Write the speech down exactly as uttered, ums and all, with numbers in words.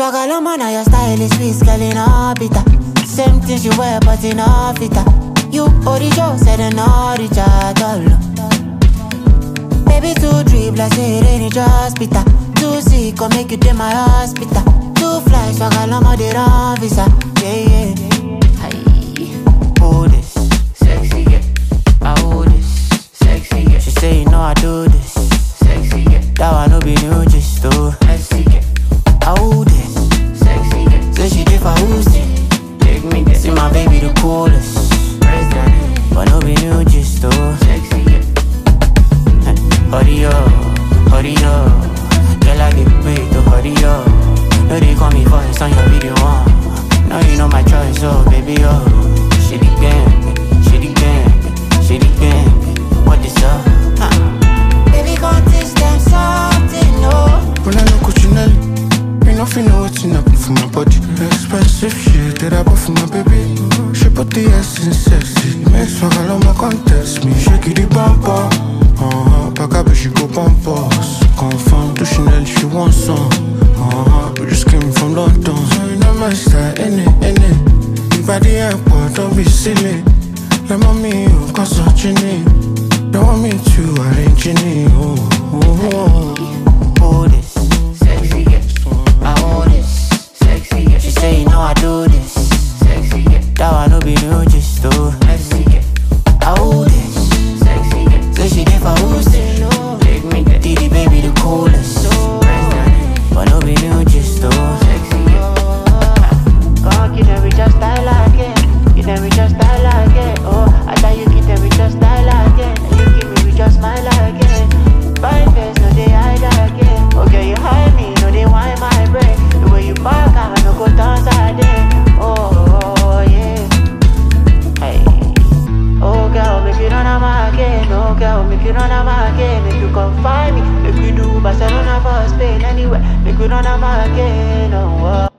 Swagaloma, now your style is sweet, girl, in a bitter. Same things you wear, but in a fitter. You original, said an origin at all. Baby, two dribble, I say it ain't just bitter. Too sick, or make you do my hospital. Two fly, Swagaloma, they run visa. Yeah, yeah. Aye. Hold this, sexy, yeah. I hold this, sexy, yeah. She say, you know I do this, sexy, yeah. That one no be new, just do, sexy, yeah. I hold it, sexy, yeah. So she did for Uzi, take me there. See my baby the coolest, but no be new, just do, sexy, yeah. Hurry up, hurry up. Girl, I get paid to hurry up. No, they call me first on your video one. Now you know my choice, oh baby, oh. She the gang, she the gang, she the gang. What is up? Huh? Baby, can't teach them something, no. When I look at you, me nothing know what's in up for my body. Expensive shit that I bought for my baby. She put the S in sexy. Makes my girl on my contest me. Shake it, the bumper. Uh-huh, back up, she go bumpers. Confirm to Chanel, she wants some. Uh-huh, we just came from London. So you know my style, in it, in it. You by the airport, don't be silly. Let mommy, you cause such a name. Don't want me to arrange it, oh, oh, oh. Hold this, sexy, yeah. I hold this, sexy, yeah. She say, you know I do this, sexy, yeah. That one no be new, just do, sexy, yeah. I hold this, sexy, yeah. So she did for Uzi, take me there. Diddy baby the coolest, but no be new, just do, sexy, yeah. God, give them with your style again. Give them with your style again. Oh, I thought you give them with your style again. And you give me with your smile again. Fine face, no they hide again. Okay, you hide me, no they want my brain. The way you back, I no go dance again. Oh, oh, yeah. Hey. Oh, girl, make you run my again. Oh, girl, make you run my again. Make you come find me. Make you do Barcelona for Spain anywhere. Make you run my again. Oh, oh.